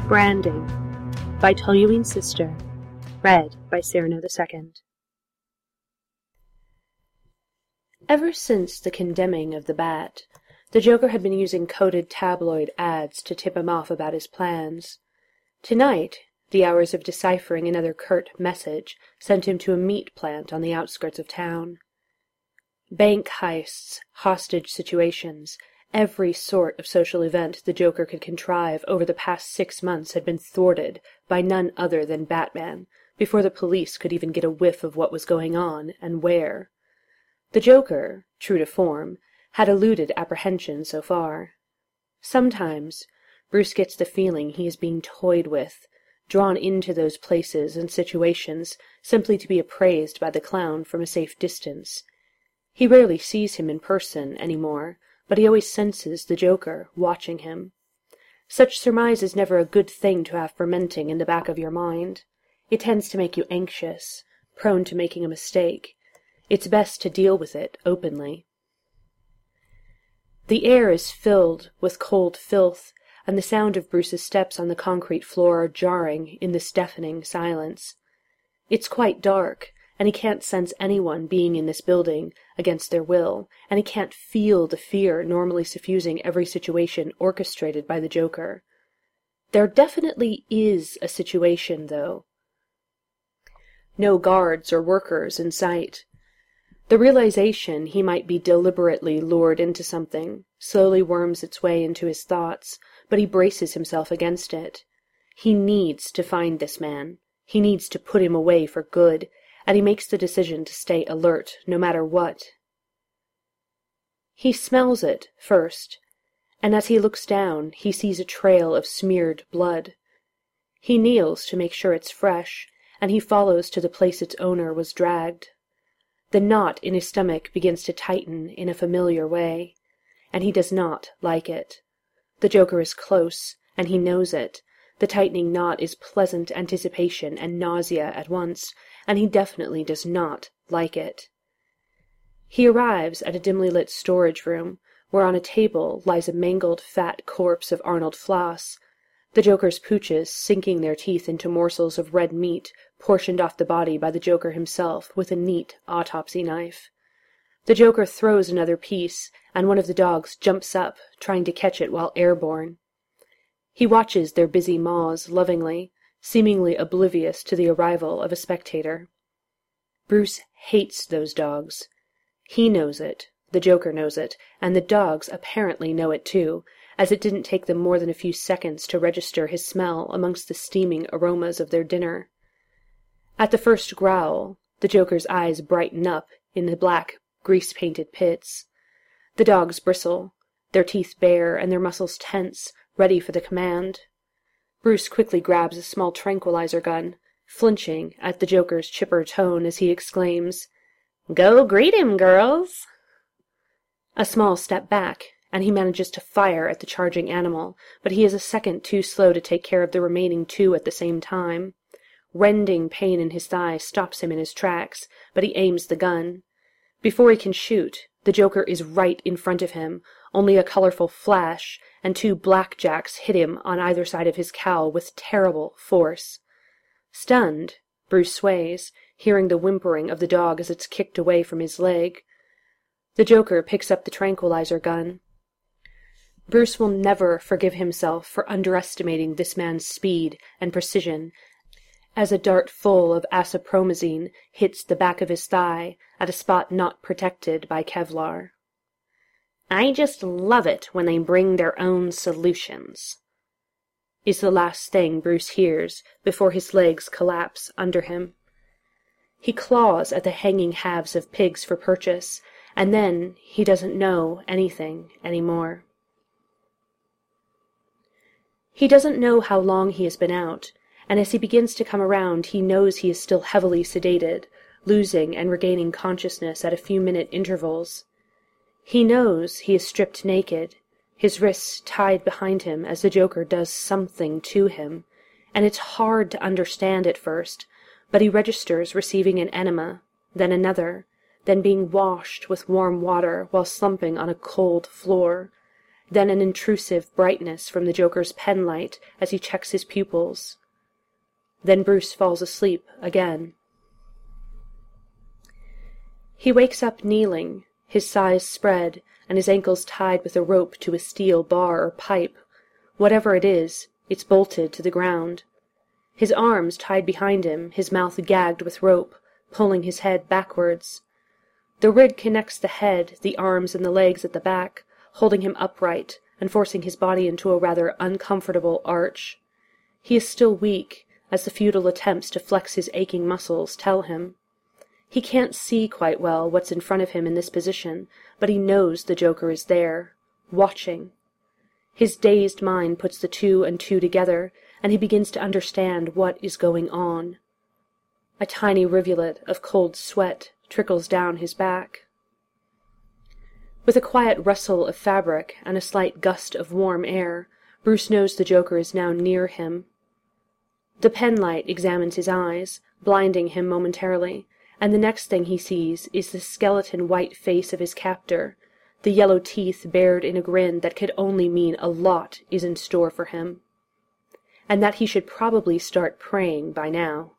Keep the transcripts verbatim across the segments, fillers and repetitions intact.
Branding by Toluene Sister. Read by Cyrano the Second. Ever since the condemning of the Bat, the Joker had been using coded tabloid ads to tip him off about his plans. Tonight, the hours of deciphering another curt message sent him to a meat plant on the outskirts of town. Bank heists, hostage situations, every sort of social event the Joker could contrive over the past six months had been thwarted by none other than Batman, before the police could even get a whiff of what was going on and where. The Joker, true to form, had eluded apprehension so far. Sometimes Bruce gets the feeling he is being toyed with, drawn into those places and situations simply to be appraised by the clown from a safe distance. He rarely sees him in person any more, but he always senses the Joker watching him. Such surmise is never a good thing to have fermenting in the back of your mind. It tends to make you anxious, prone to making a mistake. It's best to deal with it openly. The air is filled with cold filth, and the sound of Bruce's steps on the concrete floor are jarring in this deafening silence. It's quite dark, and he can't sense anyone being in this building against their will, and he can't feel the fear normally suffusing every situation orchestrated by the Joker. There definitely is a situation, though. No guards or workers in sight. The realization he might be deliberately lured into something slowly worms its way into his thoughts, but he braces himself against it. He needs to find this man. He needs to put him away for good, and he makes the decision to stay alert no matter what. He smells it first, and as he looks down he sees a trail of smeared blood. He kneels to make sure it's fresh, and he follows to the place its owner was dragged. The knot in his stomach begins to tighten in a familiar way, and he does not like it. The Joker is close, and he knows it. The tightening knot is pleasant anticipation and nausea at once, and he definitely does not like it. He arrives at a dimly lit storage room, where on a table lies a mangled fat corpse of Arnold Floss, the Joker's pooches sinking their teeth into morsels of red meat portioned off the body by the Joker himself with a neat autopsy knife. The Joker throws another piece, and one of the dogs jumps up, trying to catch it while airborne. He watches their busy maws lovingly, seemingly oblivious to the arrival of a spectator. Bruce hates those dogs. He knows it, the Joker knows it, and the dogs apparently know it too, as it didn't take them more than a few seconds to register his smell amongst the steaming aromas of their dinner. At the first growl, the Joker's eyes brighten up in the black, grease-painted pits. The dogs bristle, their teeth bare and their muscles tense, ready for the command. Bruce quickly grabs a small tranquilizer gun, flinching at the Joker's chipper tone as he exclaims, "Go greet him, girls!" A small step back, and he manages to fire at the charging animal, but he is a second too slow to take care of the remaining two at the same time. Rending pain in his thigh stops him in his tracks, but he aims the gun. Before he can shoot, the Joker is right in front of him. Only a colorful flash, and two blackjacks hit him on either side of his cowl with terrible force. Stunned, Bruce sways, hearing the whimpering of the dog as it's kicked away from his leg. The Joker picks up the tranquilizer gun. Bruce will never forgive himself for underestimating this man's speed and precision, as a dart full of asapromazine hits the back of his thigh at a spot not protected by Kevlar. "I just love it when they bring their own solutions," is the last thing Bruce hears before his legs collapse under him. He claws at the hanging halves of pigs for purchase, and then he doesn't know anything anymore. He doesn't know how long he has been out, and as he begins to come around he knows he is still heavily sedated, losing and regaining consciousness at a few-minute intervals. He knows he is stripped naked, his wrists tied behind him as the Joker does something to him, and it's hard to understand at first, but he registers receiving an enema, then another, then being washed with warm water while slumping on a cold floor, then an intrusive brightness from the Joker's penlight as he checks his pupils. Then Bruce falls asleep again. He wakes up kneeling, his thighs spread, and his ankles tied with a rope to a steel bar or pipe. Whatever it is, it's bolted to the ground. His arms tied behind him, his mouth gagged with rope, pulling his head backwards. The rig connects the head, the arms, and the legs at the back, holding him upright and forcing his body into a rather uncomfortable arch. He is still weak, as the futile attempts to flex his aching muscles tell him. He can't see quite well what's in front of him in this position, but he knows the Joker is there, watching. His dazed mind puts the two and two together, and he begins to understand what is going on. A tiny rivulet of cold sweat trickles down his back. With a quiet rustle of fabric and a slight gust of warm air, Bruce knows the Joker is now near him. The penlight examines his eyes, blinding him momentarily, and the next thing he sees is the skeleton white face of his captor, the yellow teeth bared in a grin that could only mean a lot is in store for him, and that he should probably start praying by now.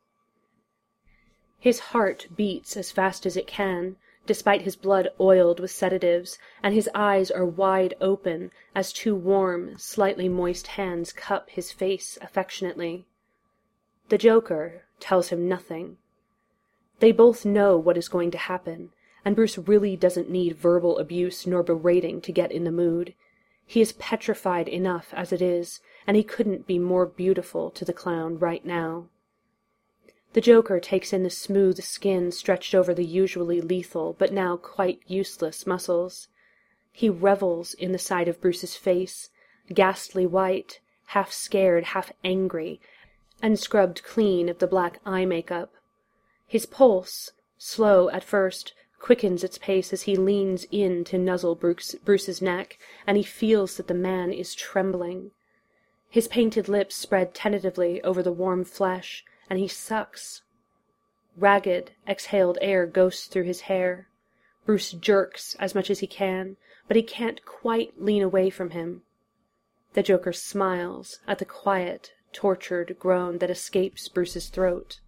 His heart beats as fast as it can, despite his blood oiled with sedatives, and his eyes are wide open as two warm, slightly moist hands cup his face affectionately. The Joker tells him nothing. They both know what is going to happen, and Bruce really doesn't need verbal abuse nor berating to get in the mood. He is petrified enough as it is, and he couldn't be more beautiful to the clown right now. The Joker takes in the smooth skin stretched over the usually lethal but now quite useless muscles. He revels in the sight of Bruce's face, ghastly white, half scared, half angry, and scrubbed clean of the black eye makeup. His pulse, slow at first, quickens its pace as he leans in to nuzzle Bruce, Bruce's neck, and he feels that the man is trembling. His painted lips spread tentatively over the warm flesh, and he sucks. Ragged, exhaled air ghosts through his hair. Bruce jerks as much as he can, but he can't quite lean away from him. The Joker smiles at the quiet, tortured groan that escapes Bruce's throat.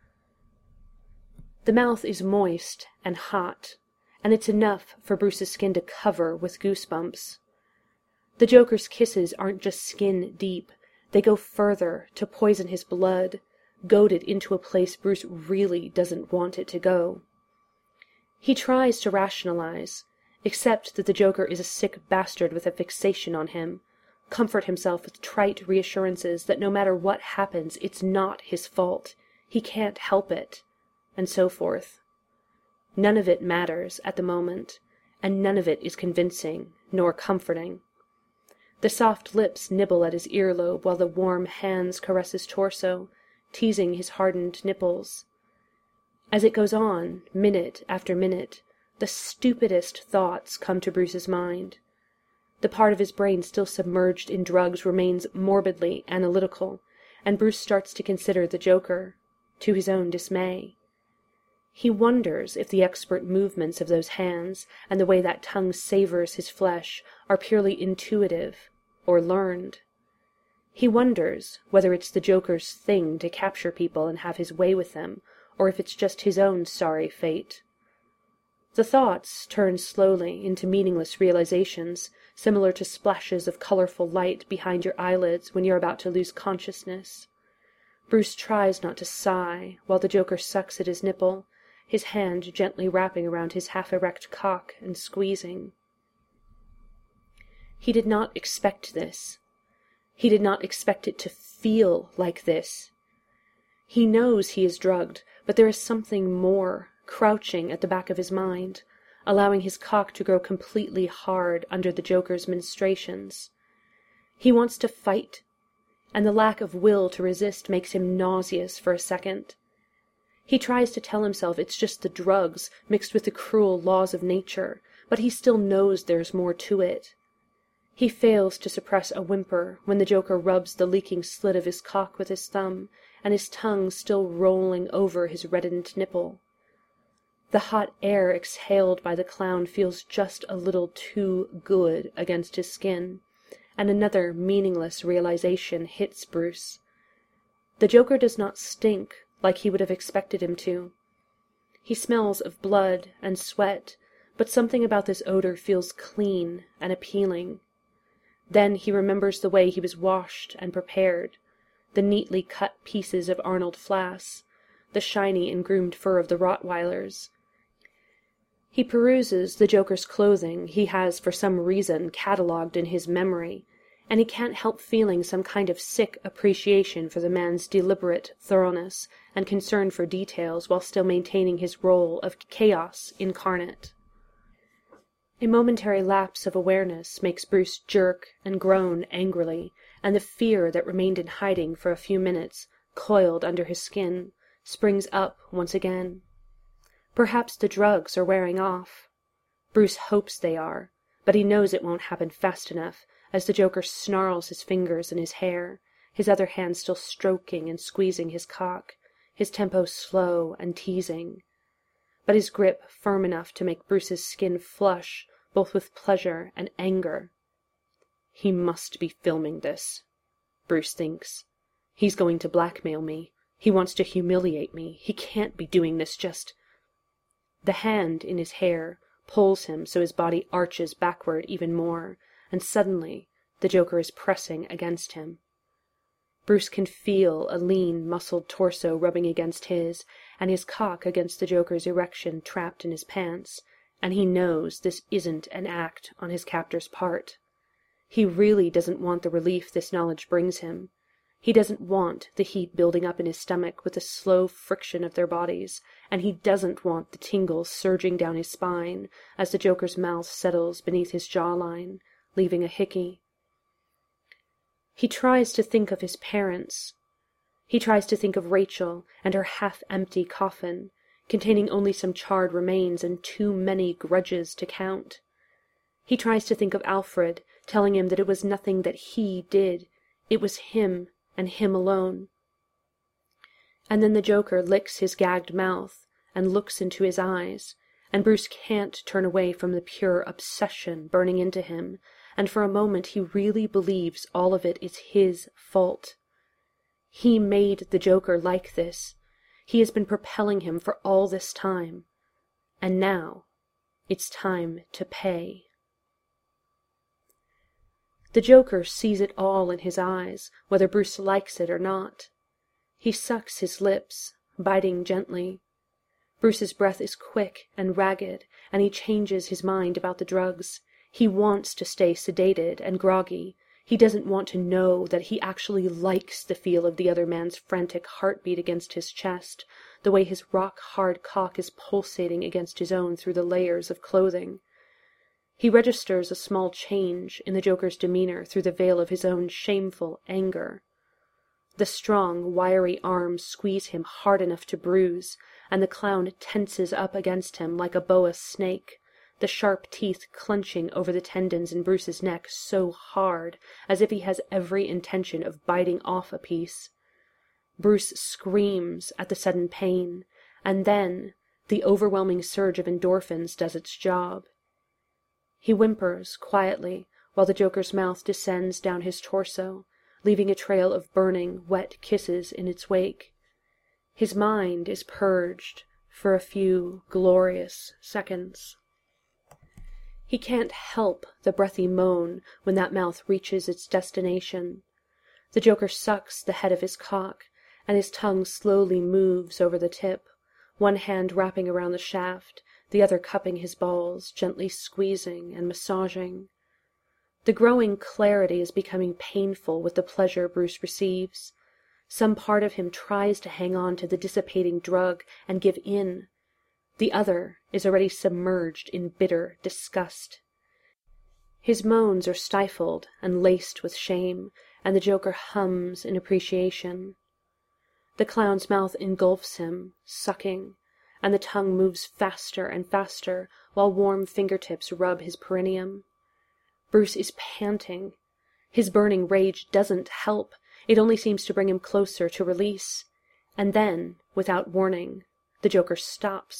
The mouth is moist and hot, and it's enough for Bruce's skin to cover with goosebumps. The Joker's kisses aren't just skin deep, they go further to poison his blood, goaded into a place Bruce really doesn't want it to go. He tries to rationalize, accept that the Joker is a sick bastard with a fixation on him, comfort himself with trite reassurances that no matter what happens, it's not his fault, he can't help it, and so forth. None of it matters at the moment, and none of it is convincing nor comforting. The soft lips nibble at his earlobe while the warm hands caress his torso, teasing his hardened nipples. As it goes on, minute after minute, the stupidest thoughts come to Bruce's mind. The part of his brain still submerged in drugs remains morbidly analytical, and Bruce starts to consider the Joker, to his own dismay. He wonders if the expert movements of those hands and the way that tongue savors his flesh are purely intuitive or learned. He wonders whether it's the Joker's thing to capture people and have his way with them, or if it's just his own sorry fate. The thoughts turn slowly into meaningless realizations, similar to splashes of colorful light behind your eyelids when you're about to lose consciousness. Bruce tries not to sigh while the Joker sucks at his nipple, his hand gently wrapping around his half-erect cock and squeezing. He did not expect this. He did not expect it to feel like this. He knows he is drugged, but there is something more crouching at the back of his mind, allowing his cock to grow completely hard under the Joker's ministrations. He wants to fight, and the lack of will to resist makes him nauseous for a second. He tries to tell himself it's just the drugs mixed with the cruel laws of nature, but he still knows there's more to it. He fails to suppress a whimper when the Joker rubs the leaking slit of his cock with his thumb, and his tongue still rolling over his reddened nipple. The hot air exhaled by the clown feels just a little too good against his skin, and another meaningless realization hits Bruce. The Joker does not stink like he would have expected him to. He smells of blood and sweat, but something about this odor feels clean and appealing. Then he remembers the way he was washed and prepared, the neatly cut pieces of Arnold Flass, the shiny and groomed fur of the Rottweilers. He peruses the Joker's clothing he has for some reason catalogued in his memory, and he can't help feeling some kind of sick appreciation for the man's deliberate thoroughness and concern for details while still maintaining his role of chaos incarnate. A momentary lapse of awareness makes Bruce jerk and groan angrily, and the fear that remained in hiding for a few minutes, coiled under his skin, springs up once again. Perhaps the drugs are wearing off. Bruce hopes they are, but he knows it won't happen fast enough, as the Joker snarls his fingers in his hair, his other hand still stroking and squeezing his cock, his tempo slow and teasing, but his grip firm enough to make Bruce's skin flush both with pleasure and anger. He must be filming this, Bruce thinks. He's going to blackmail me. He wants to humiliate me. He can't be doing this just... The hand in his hair pulls him so his body arches backward even more, and suddenly the Joker is pressing against him. Bruce can feel a lean, muscled torso rubbing against his, and his cock against the Joker's erection trapped in his pants, and he knows this isn't an act on his captor's part. He really doesn't want the relief this knowledge brings him. He doesn't want the heat building up in his stomach with the slow friction of their bodies, and he doesn't want the tingles surging down his spine as the Joker's mouth settles beneath his jawline, leaving a hickey. He tries to think of his parents. He tries to think of Rachel and her half-empty coffin, containing only some charred remains and too many grudges to count. He tries to think of Alfred, telling him that it was nothing that he did. It was him, and him alone. And then the Joker licks his gagged mouth and looks into his eyes, and Bruce can't turn away from the pure obsession burning into him, and for a moment he really believes all of it is his fault. He made the Joker like this. He has been propelling him for all this time. And now it's time to pay. The Joker sees it all in his eyes, whether Bruce likes it or not. He sucks his lips, biting gently. Bruce's breath is quick and ragged, and he changes his mind about the drugs. He wants to stay sedated and groggy. He doesn't want to know that he actually likes the feel of the other man's frantic heartbeat against his chest, the way his rock-hard cock is pulsating against his own through the layers of clothing. He registers a small change in the Joker's demeanor through the veil of his own shameful anger. The strong, wiry arms squeeze him hard enough to bruise, and the clown tenses up against him like a boa snake, the sharp teeth clenching over the tendons in Bruce's neck so hard, as if he has every intention of biting off a piece. Bruce screams at the sudden pain, and then the overwhelming surge of endorphins does its job. He whimpers quietly while the Joker's mouth descends down his torso, leaving a trail of burning, wet kisses in its wake. His mind is purged for a few glorious seconds. He can't help the breathy moan when that mouth reaches its destination. The Joker sucks the head of his cock, and his tongue slowly moves over the tip, one hand wrapping around the shaft, the other cupping his balls, gently squeezing and massaging. The growing clarity is becoming painful with the pleasure Bruce receives. Some part of him tries to hang on to the dissipating drug and give in. The other is already submerged in bitter disgust. His moans are stifled and laced with shame, and the Joker hums in appreciation. The clown's mouth engulfs him, sucking, and the tongue moves faster and faster while warm fingertips rub his perineum. Bruce is panting. His burning rage doesn't help. It only seems to bring him closer to release. And then, without warning, the Joker stops,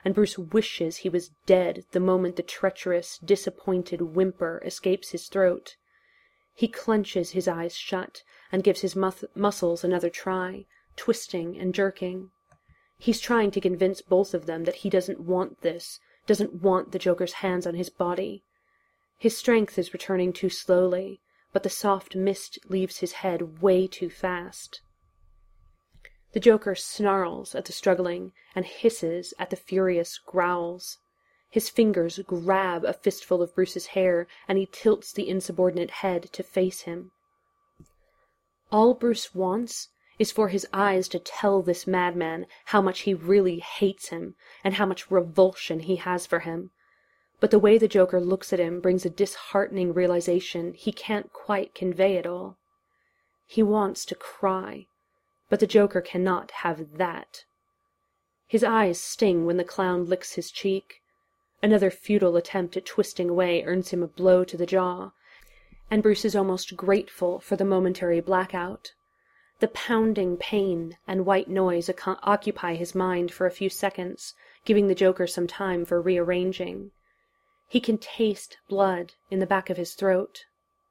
and Bruce wishes he was dead the moment the treacherous, disappointed whimper escapes his throat. He clenches his eyes shut and gives his mus- muscles another try, twisting and jerking. He's trying to convince both of them that he doesn't want this, doesn't want the Joker's hands on his body. His strength is returning too slowly, but the soft mist leaves his head way too fast. The Joker snarls at the struggling and hisses at the furious growls. His fingers grab a fistful of Bruce's hair, and he tilts the insubordinate head to face him. All Bruce wants is for his eyes to tell this madman how much he really hates him, and how much revulsion he has for him. But the way the Joker looks at him brings a disheartening realization he can't quite convey it all. He wants to cry, but the Joker cannot have that. His eyes sting when the clown licks his cheek. Another futile attempt at twisting away earns him a blow to the jaw, and Bruce is almost grateful for the momentary blackout. The pounding pain and white noise oc- occupy his mind for a few seconds, giving the Joker some time for rearranging. He can taste blood in the back of his throat.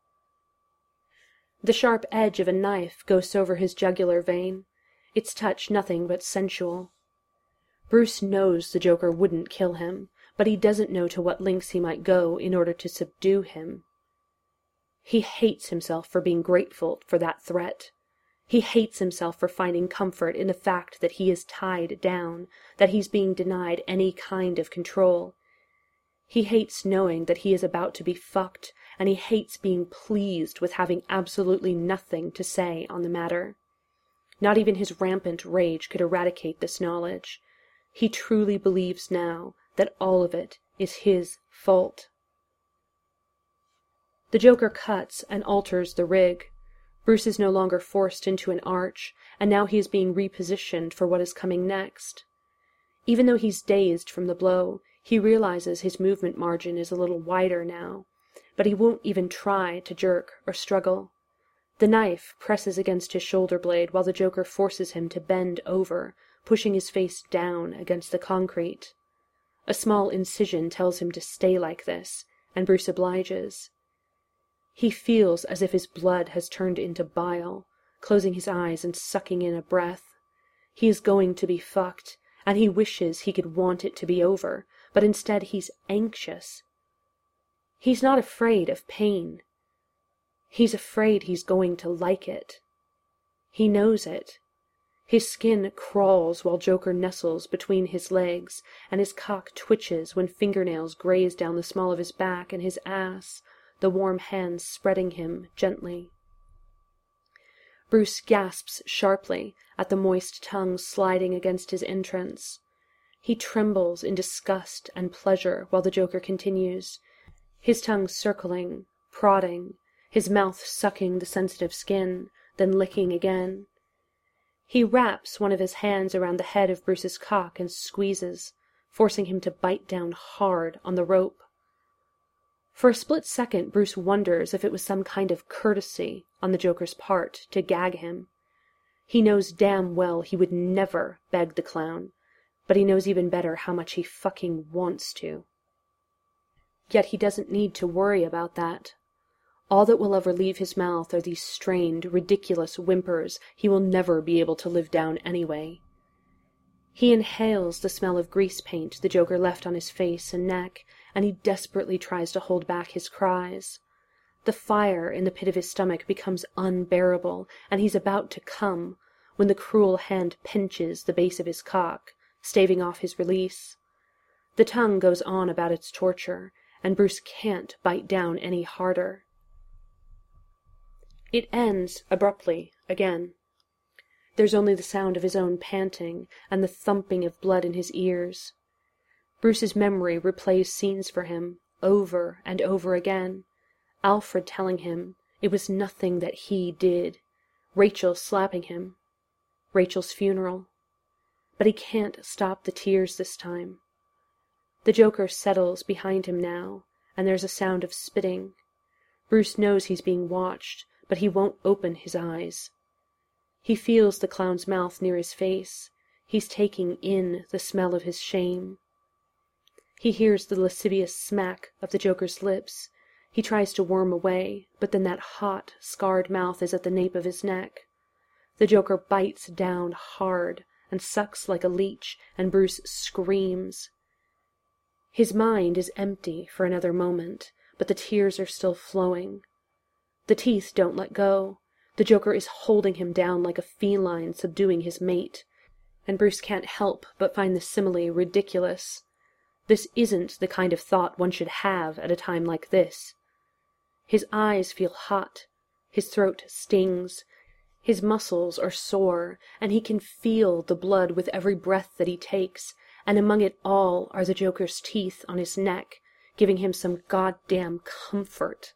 The sharp edge of a knife goes over his jugular vein, its touch nothing but sensual. Bruce knows the Joker wouldn't kill him, but he doesn't know to what lengths he might go in order to subdue him. He hates himself for being grateful for that threat. He hates himself for finding comfort in the fact that he is tied down, that he's being denied any kind of control. He hates knowing that he is about to be fucked, and he hates being pleased with having absolutely nothing to say on the matter. Not even his rampant rage could eradicate this knowledge. He truly believes now that all of it is his fault. The Joker cuts and alters the rig. Bruce is no longer forced into an arch, and now he is being repositioned for what is coming next. Even though he's dazed from the blow, he realizes his movement margin is a little wider now, but he won't even try to jerk or struggle. The knife presses against his shoulder blade while the Joker forces him to bend over, pushing his face down against the concrete. A small incision tells him to stay like this, and Bruce obliges. He feels as if his blood has turned into bile, closing his eyes and sucking in a breath. He is going to be fucked, and he wishes he could want it to be over, but instead he's anxious. He's not afraid of pain. He's afraid he's going to like it. He knows it. His skin crawls while Joker nestles between his legs, and his cock twitches when fingernails graze down the small of his back and his ass, the warm hands spreading him gently. Bruce gasps sharply at the moist tongue sliding against his entrance. He trembles in disgust and pleasure while the Joker continues, his tongue circling, prodding, his mouth sucking the sensitive skin, then licking again. He wraps one of his hands around the head of Bruce's cock and squeezes, forcing him to bite down hard on the rope. For a split second, Bruce wonders if it was some kind of courtesy on the Joker's part to gag him. He knows damn well he would never beg the clown, but he knows even better how much he fucking wants to. Yet he doesn't need to worry about that. All that will ever leave his mouth are these strained, ridiculous whimpers he will never be able to live down anyway. He inhales the smell of grease paint the Joker left on his face and neck, and he desperately tries to hold back his cries. The fire in the pit of his stomach becomes unbearable, and he's about to come, when the cruel hand pinches the base of his cock, staving off his release. The tongue goes on about its torture, and Bruce can't bite down any harder. It ends abruptly again. There's only the sound of his own panting and the thumping of blood in his ears. Bruce's memory replays scenes for him, over and over again. Alfred telling him it was nothing that he did. Rachel slapping him. Rachel's funeral. But he can't stop the tears this time. The Joker settles behind him now, and there's a sound of spitting. Bruce knows he's being watched, but he won't open his eyes. He feels the clown's mouth near his face. He's taking in the smell of his shame. He hears the lascivious smack of the Joker's lips. He tries to worm away, but then that hot, scarred mouth is at the nape of his neck. The Joker bites down hard and sucks like a leech, and Bruce screams. His mind is empty for another moment, but the tears are still flowing. The teeth don't let go. The Joker is holding him down like a feline subduing his mate, and Bruce can't help but find the simile ridiculous. This isn't the kind of thought one should have at a time like this. His eyes feel hot, his throat stings, his muscles are sore, and he can feel the blood with every breath that he takes, and among it all are the Joker's teeth on his neck, giving him some goddamn comfort.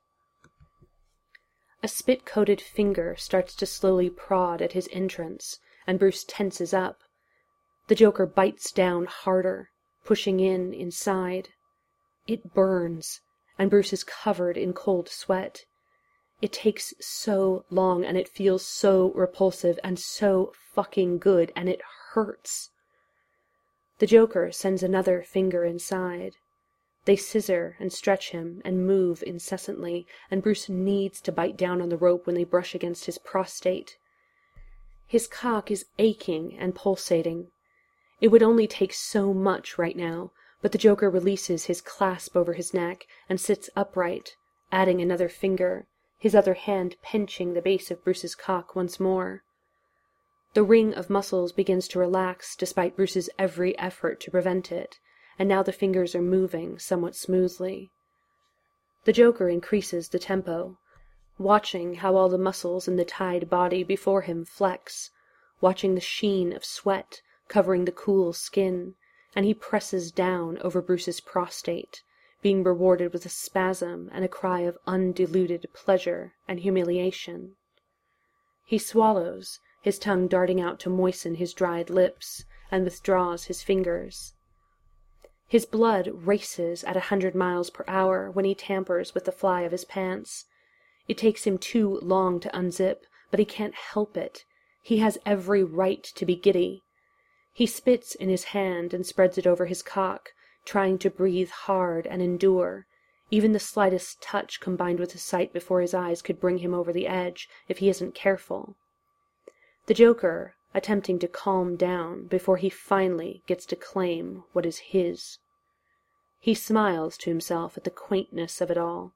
A spit-coated finger starts to slowly prod at his entrance, and Bruce tenses up. The Joker bites down harder, pushing in inside. It burns, and Bruce is covered in cold sweat. It takes so long, and it feels so repulsive and so fucking good, and it hurts. The Joker sends another finger inside. They scissor and stretch him and move incessantly, and Bruce needs to bite down on the rope when they brush against his prostate. His cock is aching and pulsating. It would only take so much right now, but the Joker releases his clasp over his neck and sits upright, adding another finger, his other hand pinching the base of Bruce's cock once more. The ring of muscles begins to relax despite Bruce's every effort to prevent it, and now the fingers are moving somewhat smoothly. The Joker increases the tempo, watching how all the muscles in the tied body before him flex, watching the sheen of sweat covering the cool skin, and he presses down over Bruce's prostate, being rewarded with a spasm and a cry of undiluted pleasure and humiliation. He swallows, his tongue darting out to moisten his dried lips, and withdraws his fingers. His blood races at a hundred miles per hour when he tampers with the fly of his pants. It takes him too long to unzip, but he can't help it. He has every right to be giddy. He spits in his hand and spreads it over his cock, trying to breathe hard and endure. Even the slightest touch combined with the sight before his eyes could bring him over the edge if he isn't careful. The Joker, attempting to calm down before he finally gets to claim what is his. He smiles to himself at the quaintness of it all.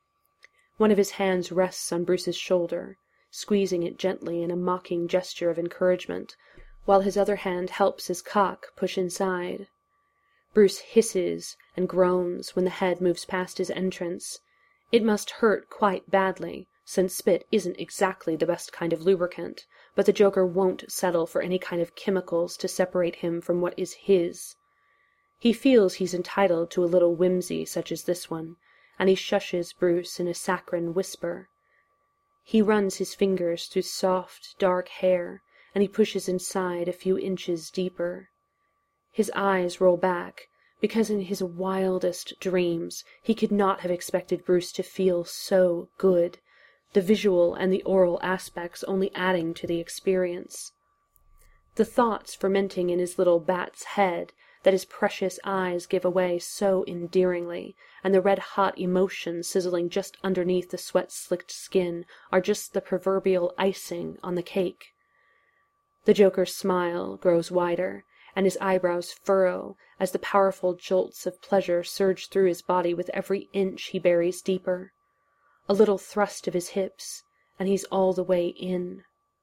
One of his hands rests on Bruce's shoulder, squeezing it gently in a mocking gesture of encouragement, while his other hand helps his cock push inside. Bruce hisses and groans when the head moves past his entrance. It must hurt quite badly, since spit isn't exactly the best kind of lubricant, but the Joker won't settle for any kind of chemicals to separate him from what is his. He feels he's entitled to a little whimsy such as this one, and he shushes Bruce in a saccharine whisper. He runs his fingers through soft, dark hair, and he pushes inside a few inches deeper. His eyes roll back, because in his wildest dreams he could not have expected Bruce to feel so good, the visual and the oral aspects only adding to the experience. The thoughts fermenting in his little bat's head that his precious eyes give away so endearingly, and the red-hot emotion sizzling just underneath the sweat-slicked skin are just the proverbial icing on the cake. The Joker's smile grows wider, and his eyebrows furrow as the powerful jolts of pleasure surge through his body with every inch he buries deeper. A little thrust of his hips, and he's all the way in.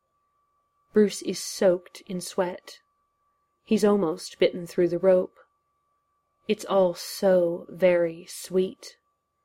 Bruce is soaked in sweat. He's almost bitten through the rope. It's all so very sweet.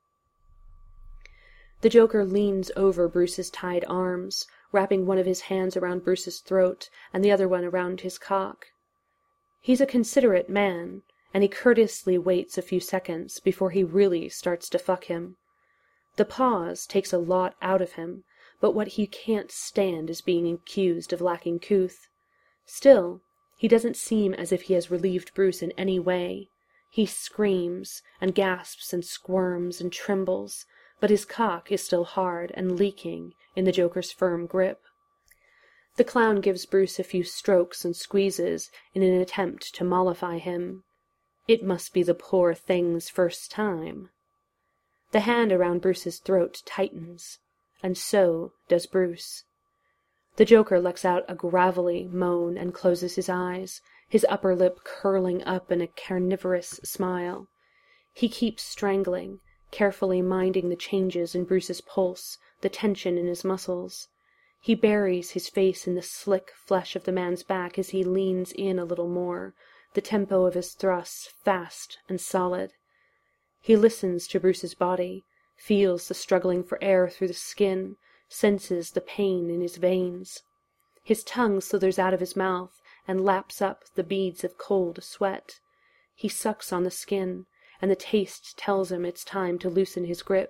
The Joker leans over Bruce's tied arms, wrapping one of his hands around Bruce's throat and the other one around his cock. He's a considerate man, and he courteously waits a few seconds before he really starts to fuck him. The pause takes a lot out of him, but what he can't stand is being accused of lacking couth. Still, he doesn't seem as if he has relieved Bruce in any way. He screams, and gasps and squirms and trembles, but his cock is still hard and leaking in the Joker's firm grip. The clown gives Bruce a few strokes and squeezes in an attempt to mollify him. It must be the poor thing's first time. The hand around Bruce's throat tightens, and so does Bruce. The Joker lets out a gravelly moan and closes his eyes, his upper lip curling up in a carnivorous smile. He keeps strangling, carefully minding the changes in Bruce's pulse, the tension in his muscles. He buries his face in the slick flesh of the man's back as he leans in a little more, the tempo of his thrusts fast and solid. He listens to Bruce's body, feels the struggling for air through the skin, senses the pain in his veins. His tongue slithers out of his mouth and laps up the beads of cold sweat. He sucks on the skin, and the taste tells him it's time to loosen his grip.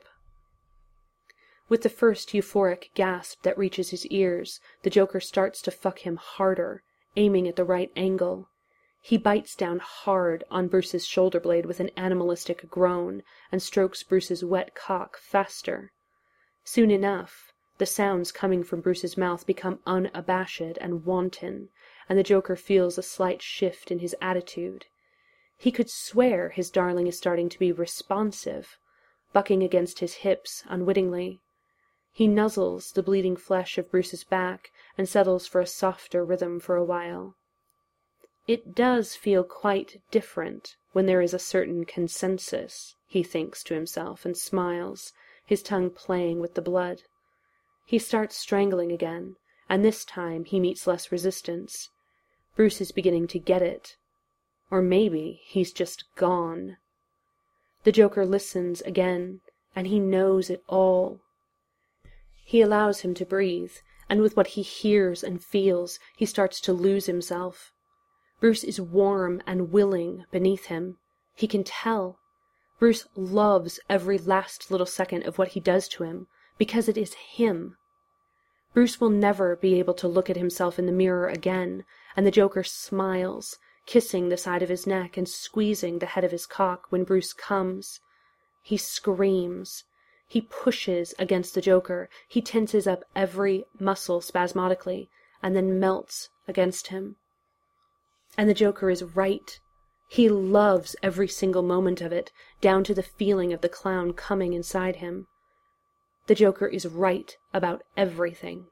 With the first euphoric gasp that reaches his ears, the Joker starts to fuck him harder, aiming at the right angle. He bites down hard on Bruce's shoulder blade with an animalistic groan and strokes Bruce's wet cock faster. Soon enough, the sounds coming from Bruce's mouth become unabashed and wanton, and the Joker feels a slight shift in his attitude. He could swear his darling is starting to be responsive, bucking against his hips unwittingly. He nuzzles the bleeding flesh of Bruce's back and settles for a softer rhythm for a while. It does feel quite different when there is a certain consensus, he thinks to himself, and smiles, his tongue playing with the blood. He starts strangling again, and this time he meets less resistance. Bruce is beginning to get it. Or maybe he's just gone. The Joker listens again, and he knows it all. He allows him to breathe, and with what he hears and feels, he starts to lose himself. Bruce is warm and willing beneath him. He can tell. Bruce loves every last little second of what he does to him, because it is him. Bruce will never be able to look at himself in the mirror again, and the Joker smiles, kissing the side of his neck and squeezing the head of his cock when Bruce comes. He screams. He pushes against the Joker. He tenses up every muscle spasmodically, and then melts against him. And the Joker is right. He loves every single moment of it, down to the feeling of the clown coming inside him. The Joker is right about everything.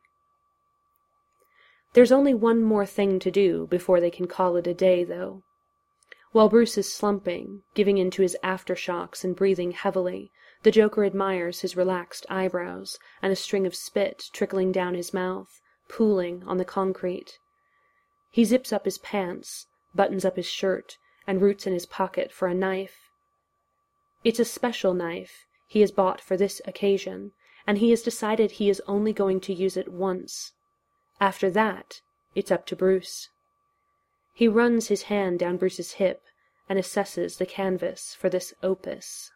There's only one more thing to do before they can call it a day, though. While Bruce is slumping, giving in to his aftershocks and breathing heavily, the Joker admires his relaxed eyebrows and a string of spit trickling down his mouth, pooling on the concrete. He zips up his pants, buttons up his shirt, and roots in his pocket for a knife. It's a special knife he has bought for this occasion, and he has decided he is only going to use it once. After that, it's up to Bruce. He runs his hand down Bruce's hip and assesses the canvas for this opus.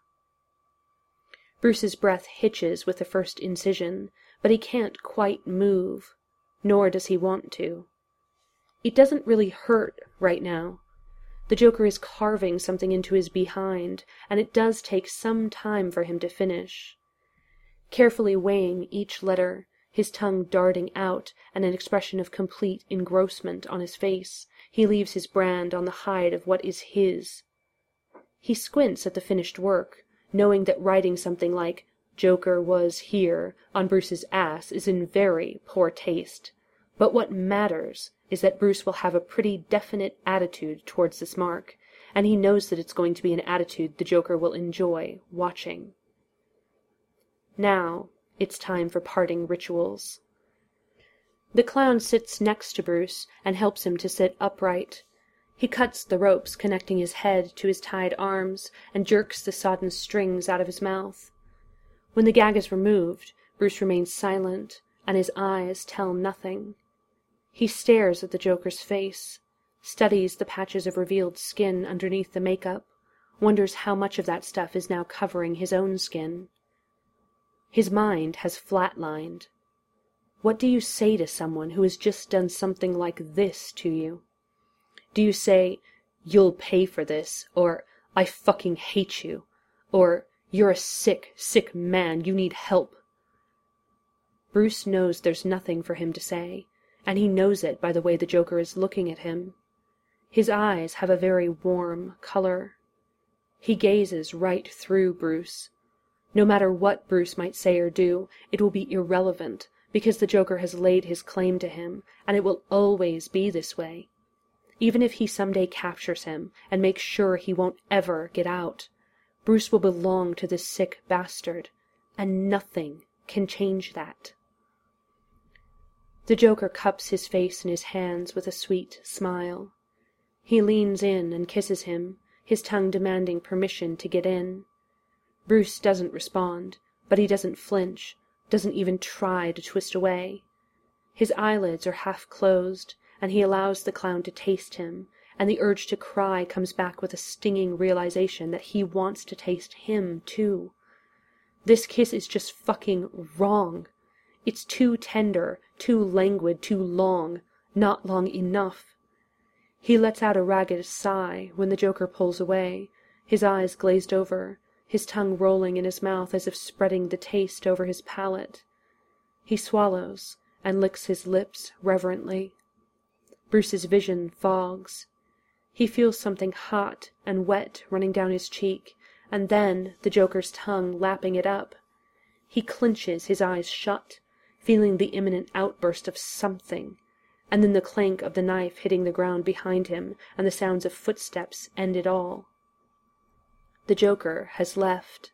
Bruce's breath hitches with the first incision, but he can't quite move, nor does he want to. It doesn't really hurt right now. The Joker is carving something into his behind, and it does take some time for him to finish. Carefully weighing each letter, his tongue darting out and an expression of complete engrossment on his face, he leaves his brand on the hide of what is his. He squints at the finished work, knowing that writing something like "Joker was here" on Bruce's ass is in very poor taste. But what matters is that Bruce will have a pretty definite attitude towards this mark, and he knows that it's going to be an attitude the Joker will enjoy watching. Now it's time for parting rituals. The clown sits next to Bruce and helps him to sit upright. He cuts the ropes connecting his head to his tied arms and jerks the sodden strings out of his mouth. When the gag is removed, Bruce remains silent, and his eyes tell nothing. He stares at the Joker's face, studies the patches of revealed skin underneath the makeup, wonders how much of that stuff is now covering his own skin. His mind has flatlined. What do you say to someone who has just done something like this to you? Do you say, "You'll pay for this," or "I fucking hate you," or "You're a sick, sick man, you need help"? Bruce knows there's nothing for him to say, and he knows it by the way the Joker is looking at him. His eyes have a very warm color. He gazes right through Bruce. No matter what Bruce might say or do, it will be irrelevant, because the Joker has laid his claim to him, and it will always be this way. Even if he someday captures him, and makes sure he won't ever get out, Bruce will belong to this sick bastard, and nothing can change that. The Joker cups his face in his hands with a sweet smile. He leans in and kisses him, his tongue demanding permission to get in. Bruce doesn't respond, but he doesn't flinch, doesn't even try to twist away. His eyelids are half closed, and he allows the clown to taste him, and the urge to cry comes back with a stinging realization that he wants to taste him, too. This kiss is just fucking wrong. It's too tender, too languid, too long, not long enough. He lets out a ragged sigh when the Joker pulls away, his eyes glazed over, his tongue rolling in his mouth as if spreading the taste over his palate. He swallows and licks his lips reverently. Bruce's vision fogs. He feels something hot and wet running down his cheek, and then the Joker's tongue lapping it up. He clenches his eyes shut, feeling the imminent outburst of something, and then the clank of the knife hitting the ground behind him and the sounds of footsteps end it all. The Joker has left.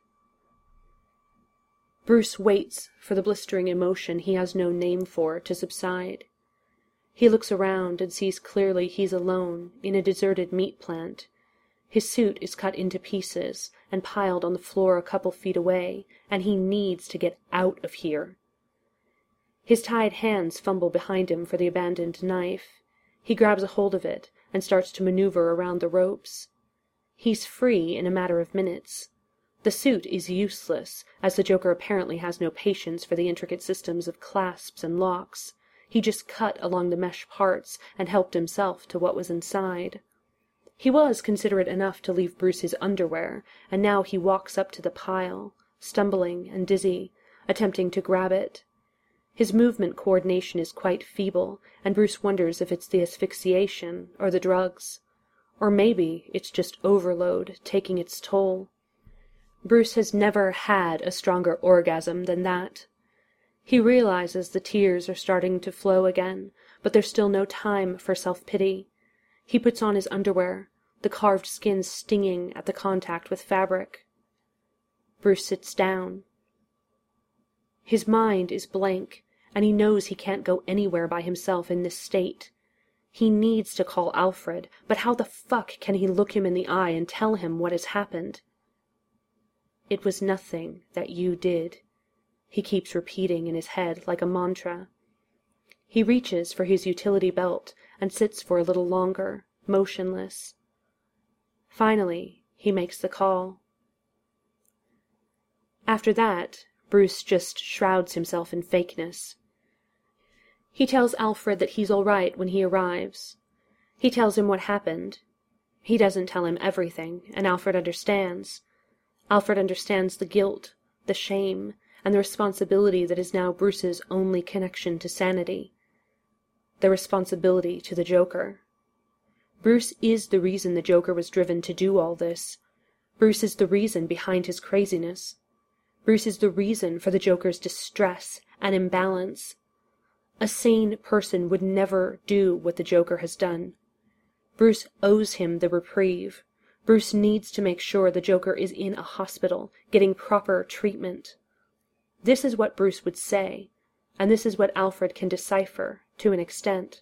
Bruce waits for the blistering emotion he has no name for to subside. He looks around and sees clearly he's alone in a deserted meat plant. His suit is cut into pieces and piled on the floor a couple feet away, and he needs to get out of here. His tied hands fumble behind him for the abandoned knife. He grabs a hold of it and starts to maneuver around the ropes. He's free in a matter of minutes. The suit is useless, as the Joker apparently has no patience for the intricate systems of clasps and locks. He just cut along the mesh parts and helped himself to what was inside. He was considerate enough to leave Bruce his underwear, and now he walks up to the pile, stumbling and dizzy, attempting to grab it. His movement coordination is quite feeble, and Bruce wonders if it's the asphyxiation or the drugs. Or maybe it's just overload taking its toll. Bruce has never had a stronger orgasm than that. He realizes the tears are starting to flow again, but there's still no time for self-pity. He puts on his underwear, the carved skin stinging at the contact with fabric. Bruce sits down. His mind is blank, and he knows he can't go anywhere by himself in this state. He needs to call Alfred, but how the fuck can he look him in the eye and tell him what has happened? It was nothing that you did, he keeps repeating in his head like a mantra. He reaches for his utility belt and sits for a little longer, motionless. Finally, he makes the call. After that, Bruce just shrouds himself in fakeness. He tells Alfred that he's all right when he arrives. He tells him what happened. He doesn't tell him everything, and Alfred understands. Alfred understands the guilt, the shame, and the responsibility that is now Bruce's only connection to sanity. The responsibility to the Joker. Bruce is the reason the Joker was driven to do all this. Bruce is the reason behind his craziness. Bruce is the reason for the Joker's distress and imbalance. A sane person would never do what the Joker has done. Bruce owes him the reprieve. Bruce needs to make sure the Joker is in a hospital, getting proper treatment. This is what Bruce would say, and this is what Alfred can decipher, to an extent.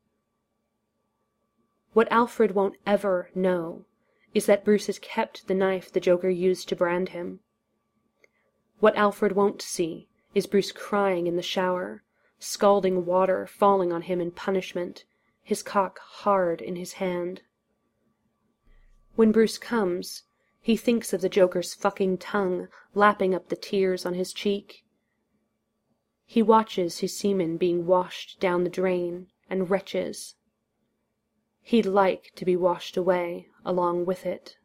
What Alfred won't ever know is that Bruce has kept the knife the Joker used to brand him. What Alfred won't see is Bruce crying in the shower, scalding water falling on him in punishment, his cock hard in his hand. When Bruce comes, he thinks of the Joker's fucking tongue lapping up the tears on his cheek. He watches his semen being washed down the drain and retches. He'd like to be washed away along with it.